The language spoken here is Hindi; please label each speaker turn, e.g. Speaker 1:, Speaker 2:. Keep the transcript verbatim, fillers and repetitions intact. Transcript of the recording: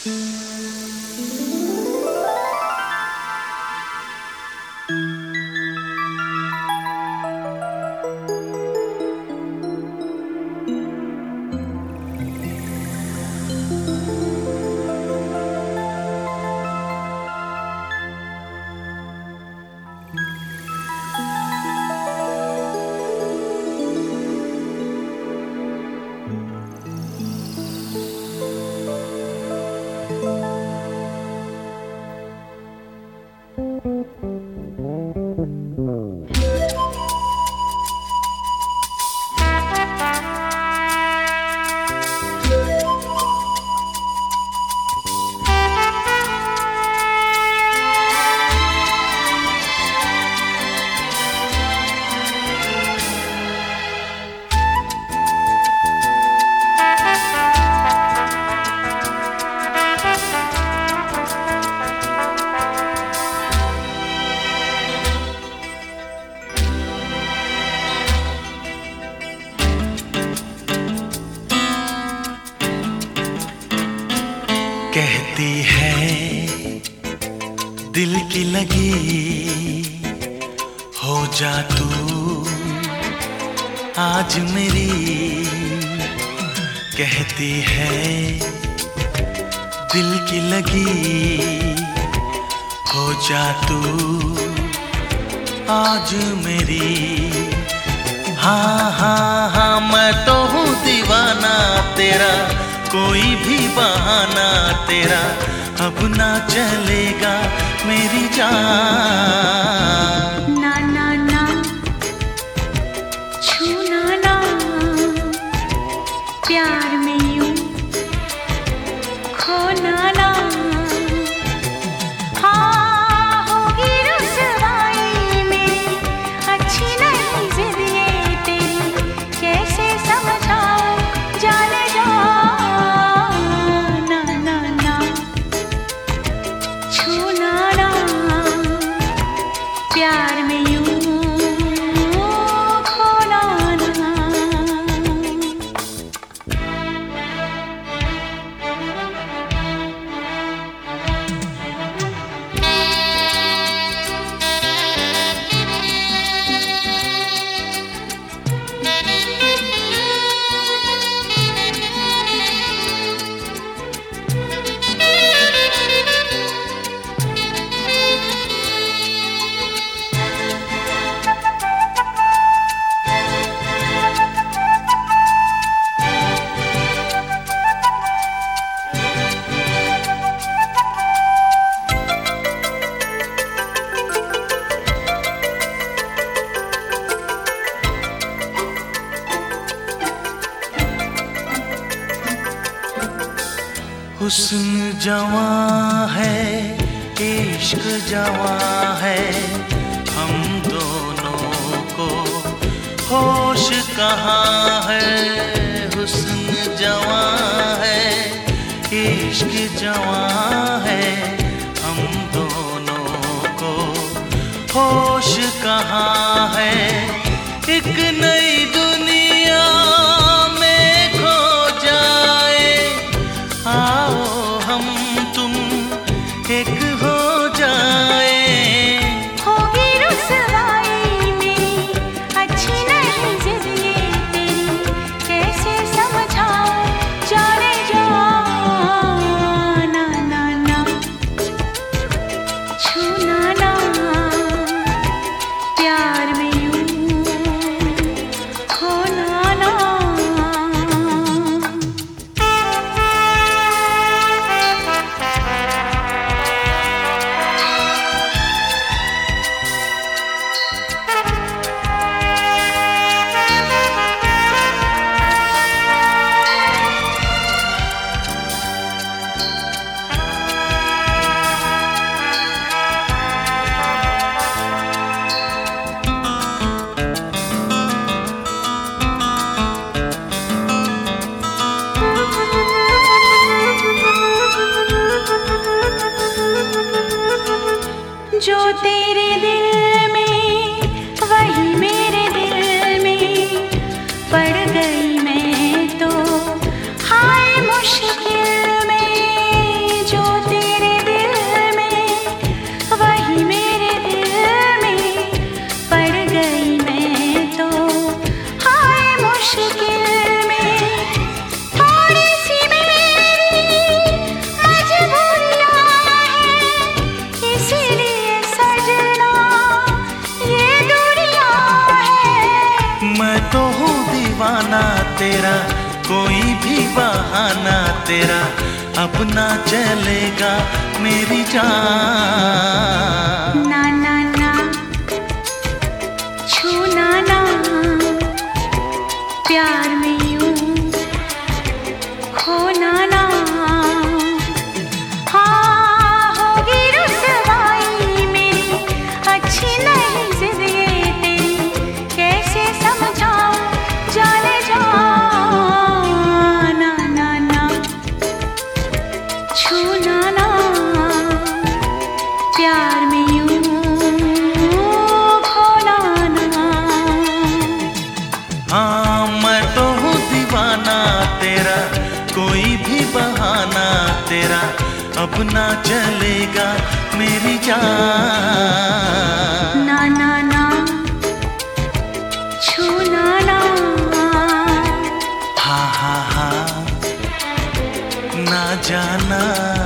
Speaker 1: कहती है दिल की लगी हो जा तू आज मेरी। कहती है दिल की लगी हो जा तू आज मेरी। हाँ हाँ हाँ मैं तो हूँ दीवाना तेरा, कोई भी बहाना तेरा अब ना चलेगा मेरी जान।
Speaker 2: ना ना ना छूना ना प्यार में यूं खोना ना। हाँ होगी रुसवाई मेरी, अच्छी नहीं जिद ये तेरी, कैसे समझाऊं जाने जा। प्यार में यूं खोना ना।
Speaker 1: हुस्न जवां है इश्क जवां है, हम दोनों को होश कहाँ है। हुस्न जवां है इश्क जवां है, हम दोनों को होश कहाँ है। एक नई दुनिया में खो जाए, आओ हम तुम एक हो जाए।
Speaker 2: होगी रुसवाई मेरी, अच्छी नहीं जिद ये तेरी, कैसे समझाऊं जाने जा। ना ना ना छूना ना प्यार में यूं
Speaker 1: तो हूँ दीवाना तेरा, कोई भी बहाना तेरा अपना चलेगा मेरी जान।
Speaker 2: ना ना ना छूना ना, प्यार में यूं खोना ना। हाँ होगी रुसवाई मेरी, अच्छी नहीं जिद ये तेरी, कैसे समझाऊं जाने जा। ना ना ना छूना ना, प्यार में यूं खोना ना।
Speaker 1: हाँ मैं तो हूँ दीवाना तेरा, कोई भी बहाना तेरा अपना चलेगा मेरी जान।
Speaker 2: ना ना ना छूना ना।
Speaker 1: हा हा हा ना जाना।